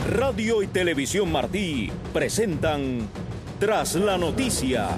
Radio y Televisión Martí presentan Tras la Noticia.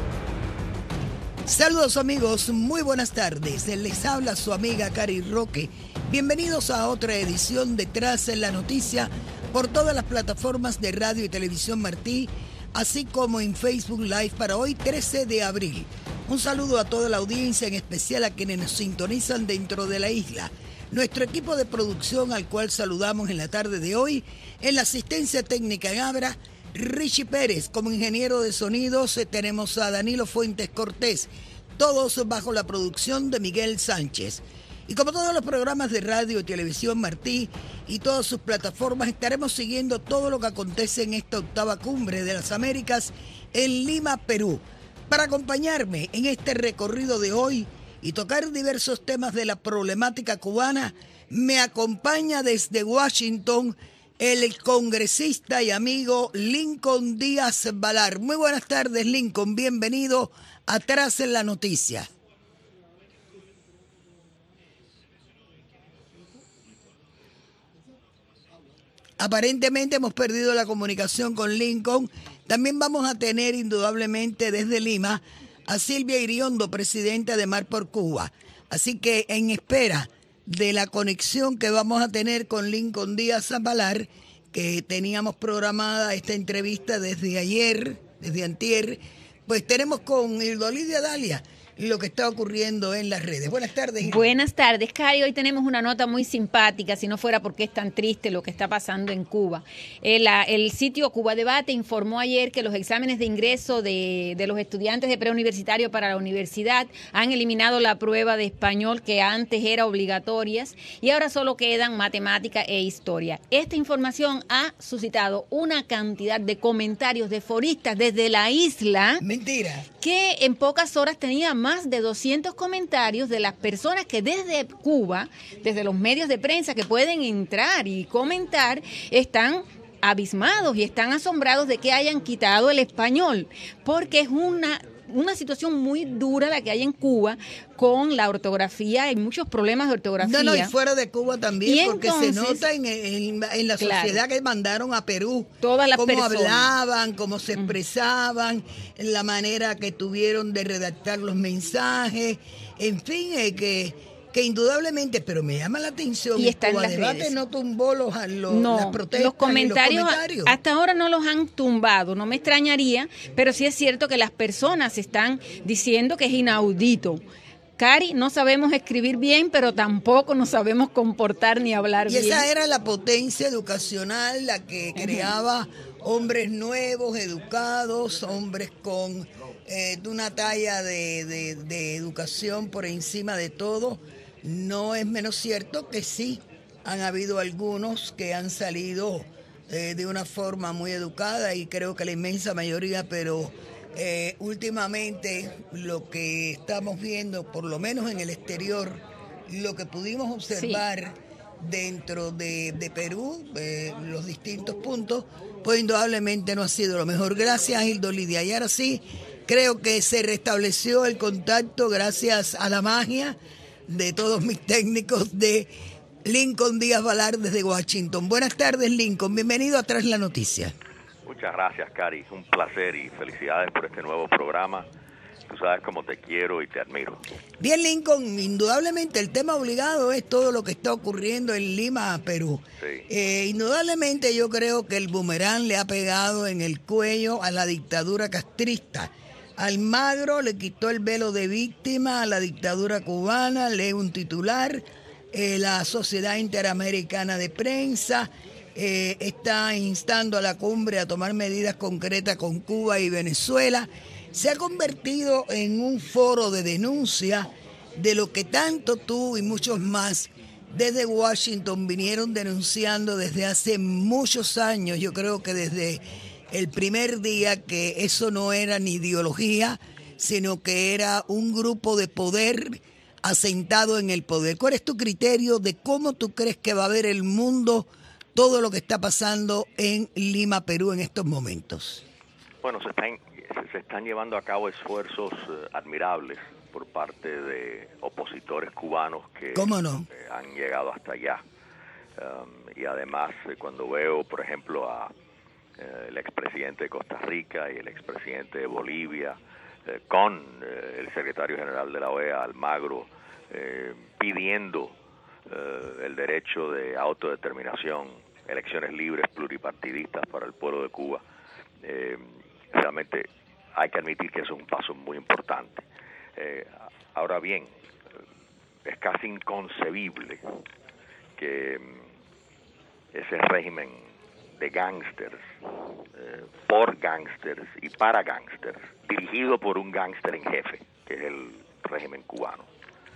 Saludos amigos, muy buenas tardes. Les habla su amiga Cari Roque. Bienvenidos a otra edición de Tras la Noticia por todas las plataformas de Radio y Televisión Martí, así como en Facebook Live para hoy 13 de abril. Un saludo a toda la audiencia, en especial a quienes nos sintonizan dentro de la isla. Nuestro equipo de producción, al cual saludamos en la tarde de hoy, en la asistencia técnica en Abra, Richie Pérez. Como ingeniero de sonidos tenemos a Danilo Fuentes Cortés, todos bajo la producción de Miguel Sánchez. Y como todos los programas de radio y televisión Martí y todas sus plataformas, estaremos siguiendo todo lo que acontece en esta octava cumbre de las Américas en Lima, Perú. Para acompañarme en este recorrido de hoy y tocar diversos temas de la problemática cubana, me acompaña desde Washington el congresista y amigo Lincoln Díaz Valar. Muy buenas tardes, Lincoln. Bienvenido a Tras en la Noticia. Aparentemente hemos perdido la comunicación con Lincoln. También vamos a tener indudablemente desde Lima a Silvia Iriondo, presidenta de Mar por Cuba. Así que en espera de la conexión que vamos a tener con Lincoln Díaz Valar, que teníamos programada esta entrevista desde ayer, desde antier, pues tenemos con Hilda Lidia Dalia lo que está ocurriendo en las redes. Buenas tardes, Hilda. Buenas tardes, Cari. Hoy tenemos una nota muy simpática, si no fuera porque es tan triste lo que está pasando en Cuba. El sitio Cuba Debate informó ayer que los exámenes de ingreso de los estudiantes de preuniversitario para la universidad han eliminado la prueba de español, que antes era obligatoria, y ahora solo quedan matemática e historia. Esta información ha suscitado una cantidad de comentarios de foristas desde la isla. Mentira. Que en pocas horas tenía más de 200 comentarios de las personas que desde Cuba, desde los medios de prensa que pueden entrar y comentar, están abismados y están asombrados de que hayan quitado el español, porque es una situación muy dura la que hay en Cuba con la ortografía. Hay muchos problemas de ortografía. No, y fuera de Cuba también, y porque entonces, se nota en la sociedad que mandaron a Perú. Todas las cómo personas hablaban, cómo se expresaban, la manera que tuvieron de redactar los mensajes, en fin, que indudablemente, pero me llama la atención, y está Cuba en las Debate redes. no tumbó las protestas, los comentarios, los comentarios. Hasta ahora no los han tumbado, no me extrañaría, pero sí es cierto que las personas están diciendo que es inaudito. Cari, no sabemos escribir bien, pero tampoco nos sabemos comportar ni hablar bien. Y esa era la potencia educacional, la que creaba hombres nuevos, educados, hombres con de una talla de educación por encima de todo. No es menos cierto que sí han habido algunos que han salido de una forma muy educada, y creo que la inmensa mayoría, pero últimamente lo que estamos viendo, por lo menos en el exterior, lo que pudimos observar dentro de Perú, los distintos puntos, pues indudablemente no ha sido lo mejor. Gracias, Hilda Lidia. Y ahora sí, creo que se restableció el contacto gracias a la magia de todos mis técnicos, de Lincoln Díaz Valar desde Washington. Buenas tardes, Lincoln. Bienvenido a Tras la Noticia. Muchas gracias, Cari. Un placer y felicidades por este nuevo programa. Tú sabes cómo te quiero y te admiro. Bien, Lincoln, indudablemente el tema obligado es todo lo que está ocurriendo en Lima, Perú. Sí. Indudablemente yo creo que el boomerang le ha pegado en el cuello a la dictadura castrista. Almagro le quitó el velo de víctima a la dictadura cubana, lee un titular, la Sociedad Interamericana de Prensa está instando a la cumbre a tomar medidas concretas con Cuba y Venezuela. Se ha convertido en un foro de denuncia de lo que tanto tú y muchos más desde Washington vinieron denunciando desde hace muchos años. Yo creo que desde el primer día, que eso no era ni ideología, sino que era un grupo de poder asentado en el poder. ¿Cuál es tu criterio de cómo tú crees que va a ver el mundo todo lo que está pasando en Lima, Perú, en estos momentos? Bueno, se están llevando a cabo esfuerzos admirables por parte de opositores cubanos que ¿Cómo no? han llegado hasta allá. Y además, cuando veo, por ejemplo, a el expresidente de Costa Rica y el expresidente de Bolivia, con el secretario general de la OEA, Almagro, pidiendo el derecho de autodeterminación, elecciones libres, pluripartidistas para el pueblo de Cuba, realmente hay que admitir que eso es un paso muy importante. Ahora bien, es casi inconcebible que ese régimen de gángsters, por gángsters y para gángsters, dirigido por un gángster en jefe, que es el régimen cubano,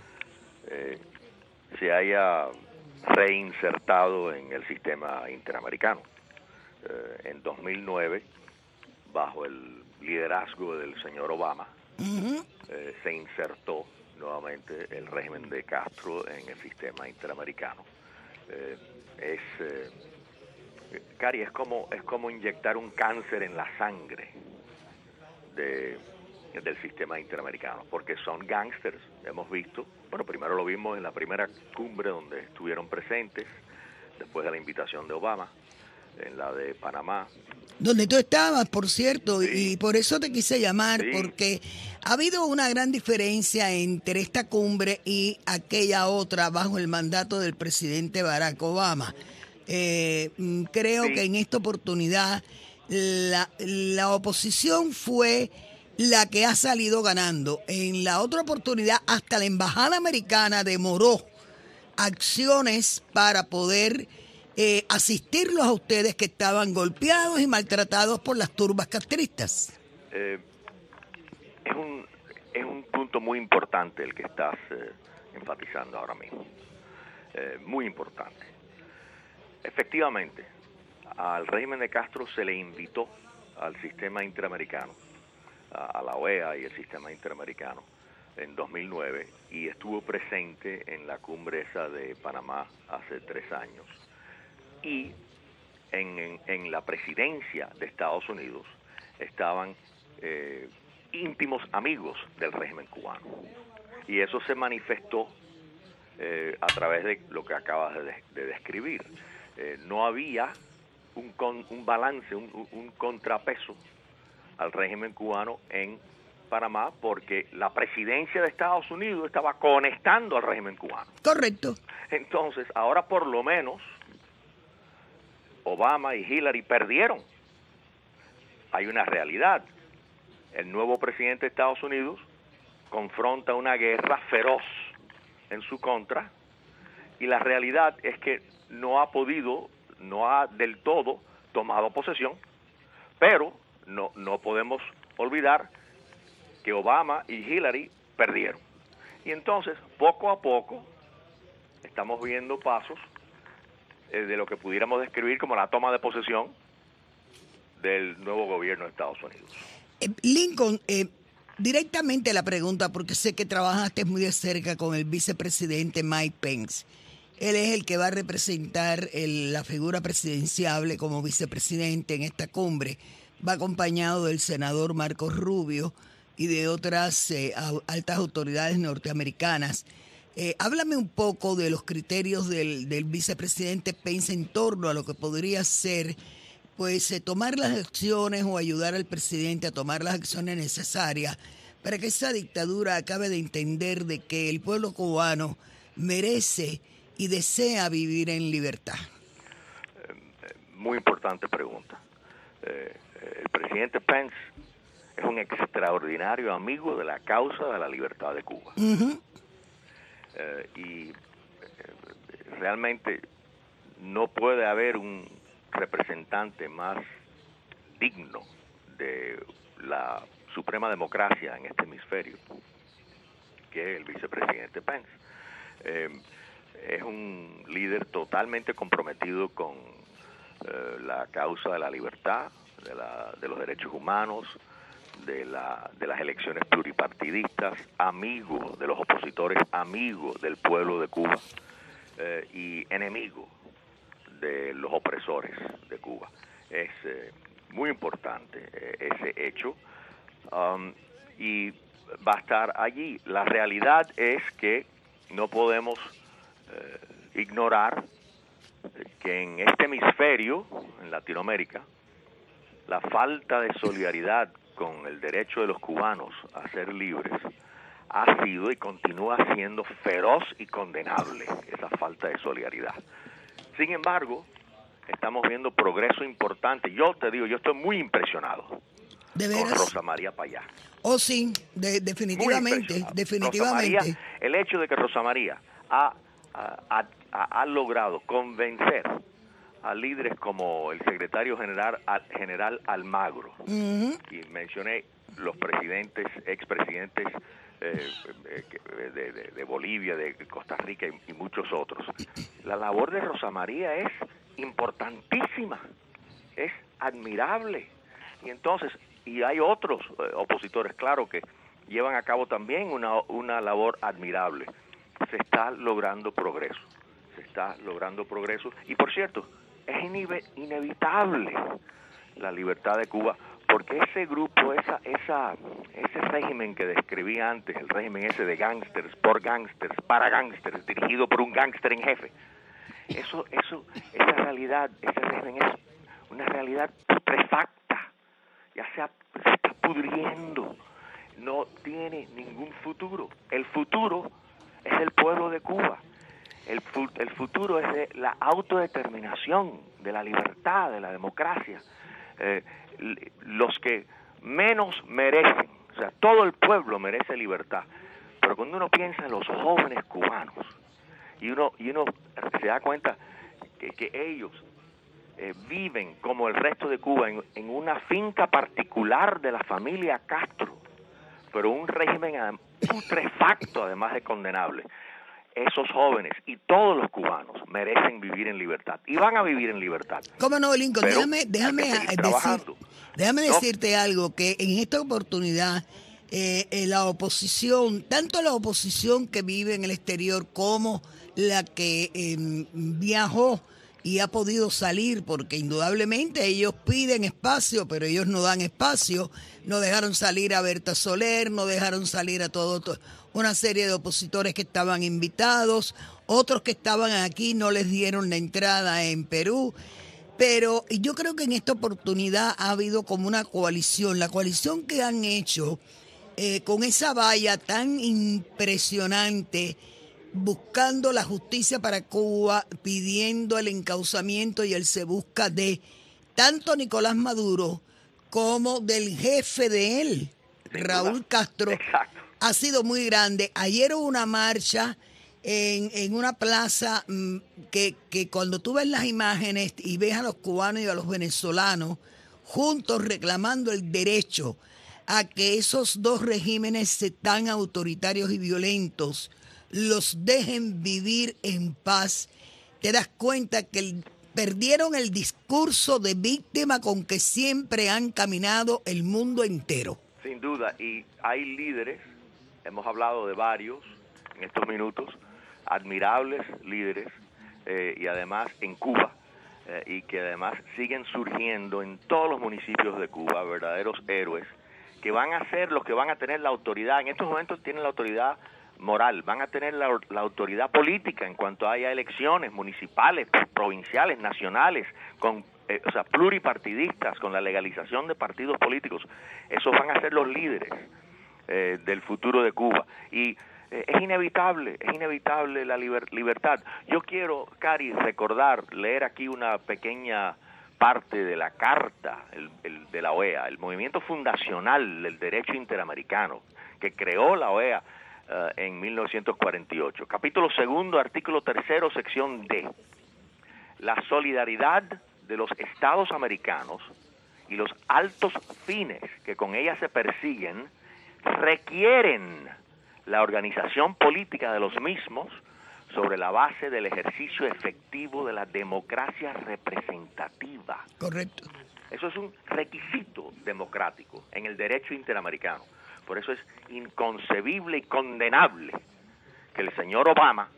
se haya reinsertado en el sistema interamericano. En 2009, bajo el liderazgo del señor Obama, se insertó nuevamente el régimen de Castro en el sistema interamericano. Cari, es como inyectar un cáncer en la sangre del sistema interamericano, porque son gángsters, hemos visto. Bueno, primero lo vimos en la primera cumbre donde estuvieron presentes, después de la invitación de Obama, en la de Panamá. Donde tú estabas, por cierto, Sí. y por eso te quise llamar, Sí. porque ha habido una gran diferencia entre esta cumbre y aquella otra bajo el mandato del presidente Barack Obama. Creo Sí. que en esta oportunidad la oposición fue la que ha salido ganando. En la otra oportunidad, hasta la embajada americana demoró acciones para poder asistirlos a ustedes que estaban golpeados y maltratados por las turbas castristas. Es un punto muy importante el que estás enfatizando ahora mismo. Muy importante. Efectivamente, al régimen de Castro se le invitó al sistema interamericano, a la OEA y el sistema interamericano, en 2009, y estuvo presente en la cumbre esa de Panamá hace 3 años. Y en la presidencia de Estados Unidos estaban íntimos amigos del régimen cubano. Y eso se manifestó a través de lo que acabas de describir. No había un balance, un contrapeso al régimen cubano en Panamá, porque la presidencia de Estados Unidos estaba conectando al régimen cubano. Correcto. Entonces, ahora por lo menos Obama y Hillary perdieron. Hay una realidad. El nuevo presidente de Estados Unidos confronta una guerra feroz en su contra, y la realidad es que no ha del todo tomado posesión, pero no podemos olvidar que Obama y Hillary perdieron. Y entonces, poco a poco, estamos viendo pasos de lo que pudiéramos describir como la toma de posesión del nuevo gobierno de Estados Unidos. Lincoln, directamente la pregunta, porque sé que trabajaste muy de cerca con el vicepresidente Mike Pence. Él es el que va a representar la figura presidenciable como vicepresidente en esta cumbre. Va acompañado del senador Marco Rubio y de otras altas autoridades norteamericanas. Háblame un poco de los criterios del vicepresidente Pence en torno a lo que podría ser, pues, tomar las acciones o ayudar al presidente a tomar las acciones necesarias para que esa dictadura acabe de entender de que el pueblo cubano merece y desea vivir en libertad. Muy importante pregunta. El presidente Pence es un extraordinario amigo de la causa de la libertad de Cuba. Y realmente no puede haber un representante más digno de la suprema democracia en este hemisferio que el vicepresidente Pence. Es un líder totalmente comprometido con la causa de la libertad, de los derechos humanos, de las elecciones pluripartidistas, amigo de los opositores, amigo del pueblo de Cuba y enemigo de los opresores de Cuba. Es muy importante ese hecho, y va a estar allí. La realidad es que no podemos ignorar que en este hemisferio, en Latinoamérica, la falta de solidaridad con el derecho de los cubanos a ser libres ha sido y continúa siendo feroz y condenable, esa falta de solidaridad. Sin embargo, estamos viendo progreso importante. Yo te digo, yo estoy muy impresionado ¿De veras? con Rosa María Payá. Oh, sí, definitivamente, definitivamente. Rosa María, el hecho de que Rosa María ha logrado convencer a líderes como el secretario general Almagro, y mencioné los expresidentes de Bolivia, de Costa Rica y muchos otros. La labor de Rosa María es importantísima, es admirable. Y entonces, y hay otros opositores, claro, que llevan a cabo también una labor admirable. Se está logrando progreso, y por cierto, es inevitable la libertad de Cuba, porque ese grupo, ese régimen que describí antes, el régimen ese de gángsters, por gángsters, para gángsters, dirigido por un gángster en jefe, esa realidad, ese régimen es una realidad putrefacta, ya se está pudriendo, no tiene ningún futuro. El futuro es el pueblo de Cuba. El futuro es de la autodeterminación, de la libertad, de la democracia. Los que menos merecen, o sea, todo el pueblo merece libertad. Pero cuando uno piensa en los jóvenes cubanos y uno se da cuenta que ellos viven como el resto de Cuba en una finca particular de la familia Castro, pero un régimen putrefacto, además de condenable. Esos jóvenes y todos los cubanos merecen vivir en libertad y van a vivir en libertad. ¿Cómo no, Lincoln? Déjame decirte algo, que en esta oportunidad la oposición, tanto la oposición que vive en el exterior como la que viajó y ha podido salir, porque indudablemente ellos piden espacio, pero ellos no dan espacio. No dejaron salir a Berta Soler, no dejaron salir a una serie de opositores que estaban invitados, otros que estaban aquí no les dieron la entrada en Perú. Pero yo creo que en esta oportunidad ha habido como una coalición, la coalición que han hecho con esa valla tan impresionante, buscando la justicia para Cuba, pidiendo el encauzamiento y el se busca de tanto Nicolás Maduro como del jefe de él, Raúl Castro. Exacto. Ha sido muy grande. Ayer hubo una marcha en una plaza que cuando tú ves las imágenes y ves a los cubanos y a los venezolanos juntos reclamando el derecho a que esos dos regímenes tan autoritarios y violentos los dejen vivir en paz, te das cuenta que perdieron el discurso de víctima con que siempre han caminado el mundo entero. Sin duda, y hay líderes, hemos hablado de varios en estos minutos, admirables líderes, y además en Cuba, y que además siguen surgiendo en todos los municipios de Cuba, verdaderos héroes, que van a ser los que van a tener la autoridad. En estos momentos tienen la autoridad moral, van a tener la autoridad política en cuanto haya elecciones municipales, provinciales, nacionales, pluripartidistas, con la legalización de partidos políticos. Esos van a ser los líderes del futuro de Cuba. Y es inevitable la libertad. Yo quiero, Cari, leer aquí una pequeña parte de la carta de la OEA, el movimiento fundacional del derecho interamericano, que creó la OEA en 1948. Capítulo 2, artículo 3, sección D. La solidaridad de los estados americanos y los altos fines que con ella se persiguen requieren la organización política de los mismos sobre la base del ejercicio efectivo de la democracia representativa. Correcto. Eso es un requisito democrático en el derecho interamericano. Por eso es inconcebible y condenable que el señor Obama,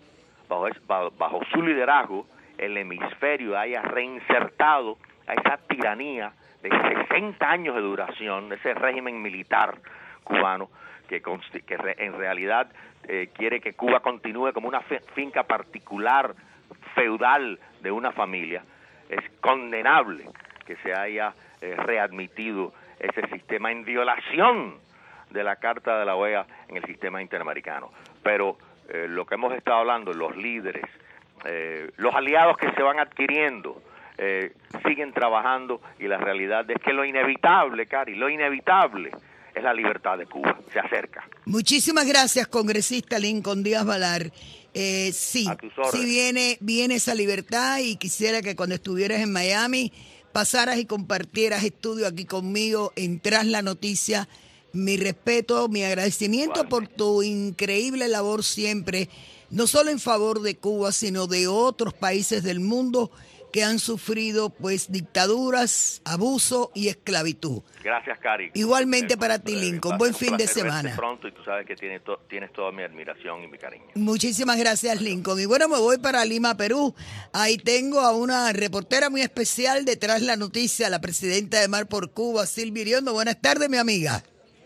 bajo su liderazgo, el hemisferio haya reinsertado a esa tiranía de 60 años de duración, de ese régimen militar cubano, que en realidad quiere que Cuba continúe como una finca particular feudal de una familia, es condenable que se haya readmitido ese sistema en violación de la Carta de la OEA en el sistema interamericano. Pero lo que hemos estado hablando, los líderes, los aliados que se van adquiriendo, siguen trabajando, y la realidad es que lo inevitable, Cari, lo inevitable es la libertad de Cuba, se acerca. Muchísimas gracias, congresista Lincoln Díaz Balar. Sí viene esa libertad, y quisiera que cuando estuvieras en Miami pasaras y compartieras estudio aquí conmigo en Tras la Noticia. Mi respeto, mi agradecimiento por tu increíble labor siempre, no solo en favor de Cuba, sino de otros países del mundo que han sufrido pues dictaduras, abuso y esclavitud. Gracias, Cari. Igualmente para ti, Lincoln. Buen fin de semana. Pronto, y tú sabes que tienes toda mi admiración y mi cariño. Muchísimas gracias, Lincoln. Y bueno, me voy para Lima, Perú. Ahí tengo a una reportera muy especial detrás la noticia, la presidenta de Mar por Cuba, Silvia Iriondo. Buenas tardes, mi amiga.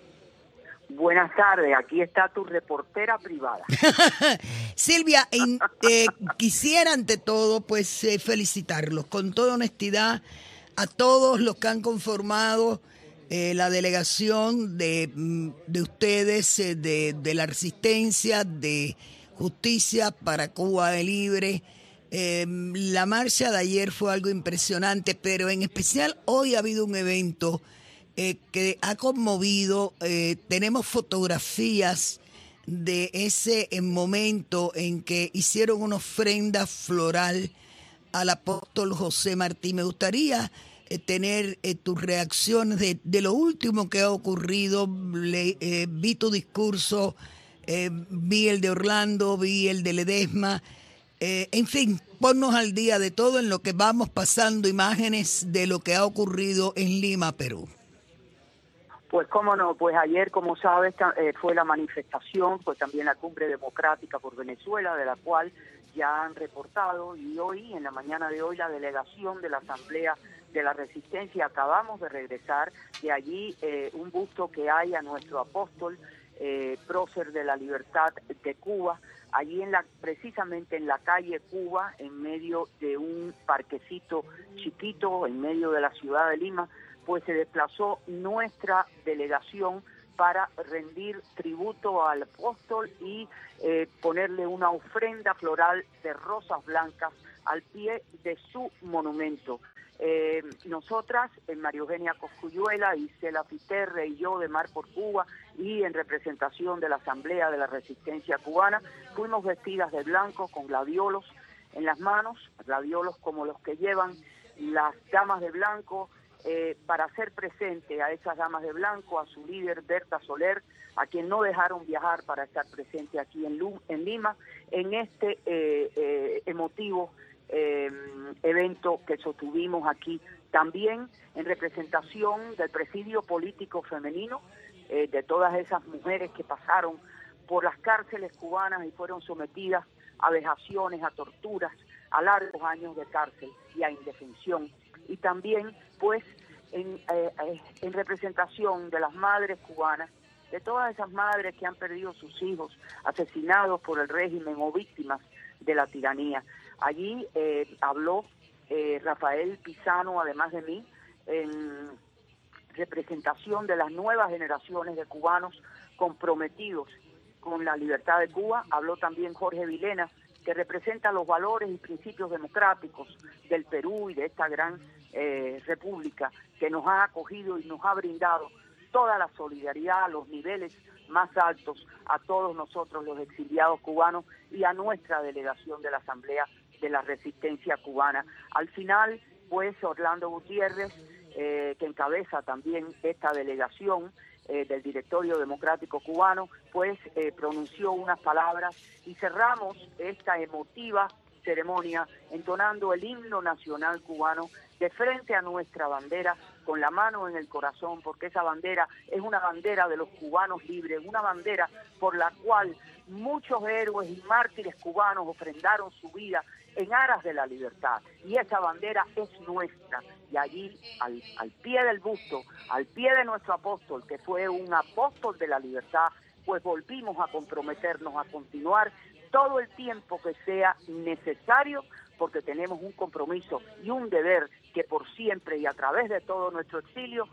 Buenas tardes, aquí está tu reportera privada. Silvia, quisiera ante todo pues felicitarlos con toda honestidad a todos los que han conformado la delegación de ustedes, de la Resistencia, de Justicia para Cuba Libre. La marcha de ayer fue algo impresionante, pero en especial hoy ha habido un evento que ha conmovido. Tenemos fotografías de ese momento en que hicieron una ofrenda floral al apóstol José Martí. Me gustaría tener tus reacciones de lo último que ha ocurrido. Vi tu discurso, vi el de Orlando, vi el de Ledesma. En fin, ponnos al día de todo en lo que vamos pasando, imágenes de lo que ha ocurrido en Lima, Perú. Pues cómo no, pues ayer, como sabes, fue la manifestación, pues también la Cumbre Democrática por Venezuela, de la cual ya han reportado, y hoy, en la mañana de hoy, la delegación de la Asamblea de la Resistencia, acabamos de regresar de allí, un busto que hay a nuestro apóstol, prócer de la libertad de Cuba, allí precisamente en la calle Cuba, en medio de un parquecito chiquito, en medio de la ciudad de Lima, pues se desplazó nuestra delegación para rendir tributo al apóstol y ponerle una ofrenda floral de rosas blancas al pie de su monumento. Nosotras, María Eugenia Cosculluela, Isela Fiterre y yo de Mar por Cuba, y en representación de la Asamblea de la Resistencia Cubana, fuimos vestidas de blanco con gladiolos en las manos, gladiolos como los que llevan las damas de blanco, para hacer presente a esas damas de blanco, a su líder Berta Soler, a quien no dejaron viajar para estar presente aquí en Lima, en este emotivo evento que sostuvimos aquí, también en representación del presidio político femenino, de todas esas mujeres que pasaron por las cárceles cubanas y fueron sometidas a vejaciones, a torturas, a largos años de cárcel y a indefensión. Y también, pues, en representación de las madres cubanas, de todas esas madres que han perdido sus hijos asesinados por el régimen o víctimas de la tiranía. Allí habló Rafael Pisano, además de mí, en representación de las nuevas generaciones de cubanos comprometidos con la libertad de Cuba. Habló también Jorge Vilena, que representa los valores y principios democráticos del Perú y de esta gran república que nos ha acogido y nos ha brindado toda la solidaridad a los niveles más altos a todos nosotros los exiliados cubanos y a nuestra delegación de la Asamblea de la Resistencia Cubana. Al final, pues, Orlando Gutiérrez, que encabeza también esta delegación del Directorio Democrático Cubano, pues pronunció unas palabras y cerramos esta emotiva ceremonia entonando el himno nacional cubano de frente a nuestra bandera, con la mano en el corazón, porque esa bandera es una bandera de los cubanos libres, una bandera por la cual muchos héroes y mártires cubanos ofrendaron su vida en aras de la libertad, y esa bandera es nuestra. Y allí, al pie del busto, al pie de nuestro apóstol, que fue un apóstol de la libertad, pues volvimos a comprometernos a continuar todo el tiempo que sea necesario porque tenemos un compromiso y un deber que por siempre y a través de todo nuestro exilio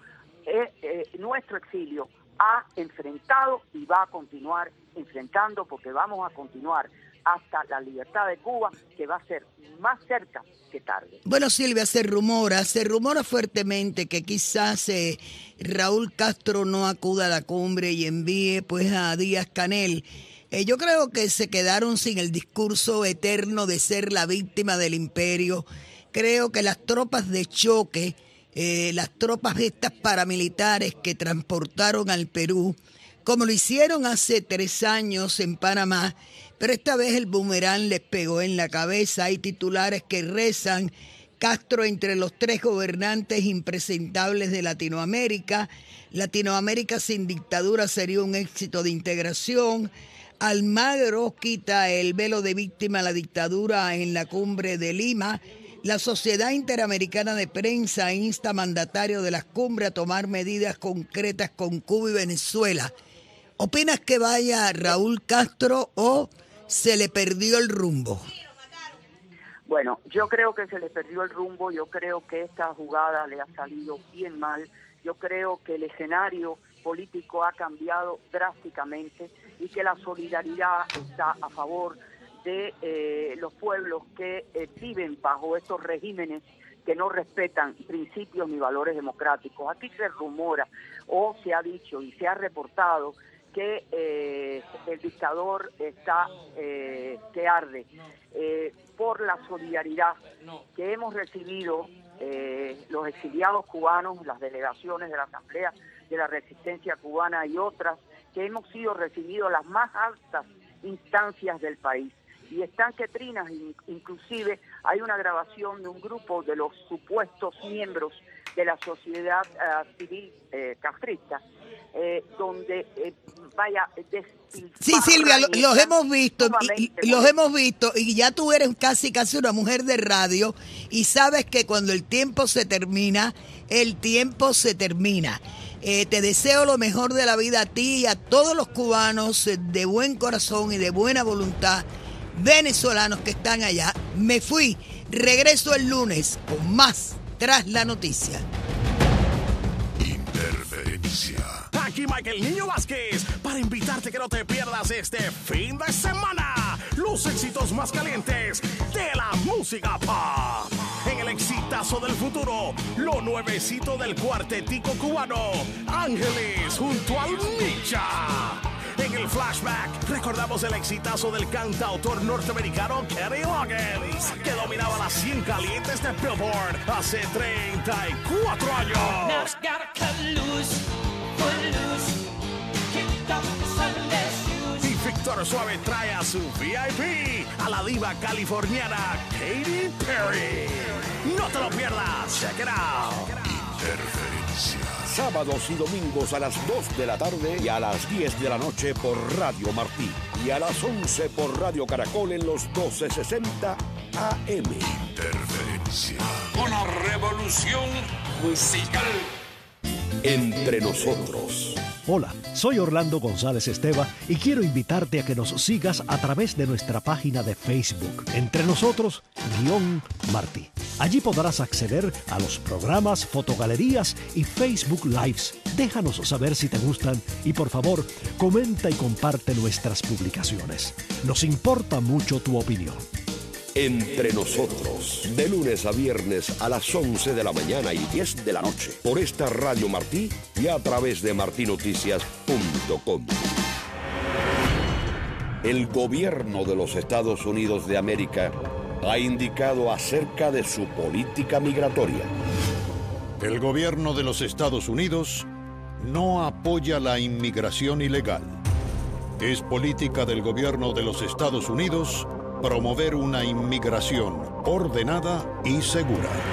ha enfrentado y va a continuar enfrentando, porque vamos a continuar hasta la libertad de Cuba, que va a ser más cerca que tarde. Bueno, Silvia, se rumora fuertemente que quizás Raúl Castro no acuda a la cumbre y envíe pues a Díaz-Canel. Yo creo que se quedaron sin el discurso eterno de ser la víctima del imperio. Creo que las tropas de choque, las tropas estas paramilitares que transportaron al Perú, como lo hicieron hace 3 años en Panamá, pero esta vez el boomerang les pegó en la cabeza. Hay titulares que rezan: Castro entre los 3 gobernantes impresentables de Latinoamérica. Latinoamérica sin dictadura sería un éxito de integración. Almagro quita el velo de víctima a la dictadura en la cumbre de Lima. La Sociedad Interamericana de Prensa insta a mandatarios de las cumbres a tomar medidas concretas con Cuba y Venezuela. ¿Opinas que vaya Raúl Castro o se le perdió el rumbo? Bueno, yo creo que se le perdió el rumbo, yo creo que esta jugada le ha salido bien mal, yo creo que el escenario político ha cambiado drásticamente y que la solidaridad está a favor de los pueblos que viven bajo estos regímenes que no respetan principios ni valores democráticos. Aquí se rumora o se ha dicho y se ha reportado que el dictador está que arde por la solidaridad que hemos recibido los exiliados cubanos, las delegaciones de la Asamblea de la Resistencia Cubana y otras, que hemos sido recibidos las más altas instancias del país. Y están que trinas, inclusive hay una grabación de un grupo de los supuestos miembros de la sociedad civil castrista, donde sí, Silvia, los hemos visto y ya tú eres casi una mujer de radio y sabes que cuando el tiempo se termina, el tiempo se termina. Te deseo lo mejor de la vida a ti y a todos los cubanos de buen corazón y de buena voluntad, venezolanos que están allá. Me fui, regreso el lunes con más Tras la Noticia. Interferencia. Aquí Michael Niño Vázquez para invitarte que no te pierdas este fin de semana los éxitos más calientes de la música pop. En el exitazo del futuro, lo nuevecito del cuartetico cubano Ángeles junto al Micha. En el flashback, recordamos el exitazo del cantautor norteamericano Kenny Loggins, que dominaba las 100 calientes de Billboard hace 34 años. Y Víctor Suave trae a su VIP a la diva californiana Katy Perry. No te lo pierdas, check it out. Interferencia. Sábados y domingos a las 2 de la tarde y a las 10 de la noche por Radio Martí. Y a las 11 por Radio Caracol en los 1260 AM. Interferencia. Una revolución musical. Entre nosotros. Hola, soy Orlando González Esteva y quiero invitarte a que nos sigas a través de nuestra página de Facebook, Entre Nosotros, Martí. Allí podrás acceder a los programas, fotogalerías y Facebook Lives. Déjanos saber si te gustan y por favor, comenta y comparte nuestras publicaciones. Nos importa mucho tu opinión. Entre Nosotros, de lunes a viernes a las 11 de la mañana y 10 de la noche, por esta Radio Martí y a través de martinoticias.com. El gobierno de los Estados Unidos de América ha indicado acerca de su política migratoria. El gobierno de los Estados Unidos no apoya la inmigración ilegal. Es política del gobierno de los Estados Unidos promover una inmigración ordenada y segura.